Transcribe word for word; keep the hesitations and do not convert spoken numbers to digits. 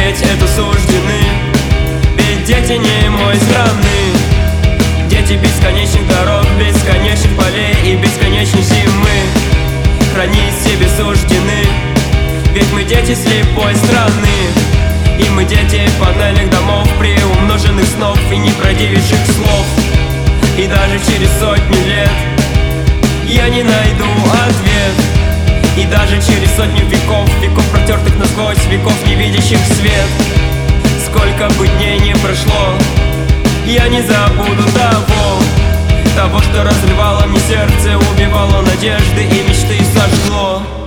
умереть это суждены, ведь дети не мой страны. Дети бесконечных дорог, бесконечных полей и бесконечной зимы. Хранить себе суждены, ведь мы дети слепой страны. И мы дети панельных домов, приумноженных снов и неправдивейших слов. И даже через сотню лет я не найду ответ. И даже через сотню веков, веков протертых насквозь, веков не видящих свет, сколько бы дней не прошло, я не забуду того, того, что разрывало мне сердце, убивало надежды и мечты сожгло.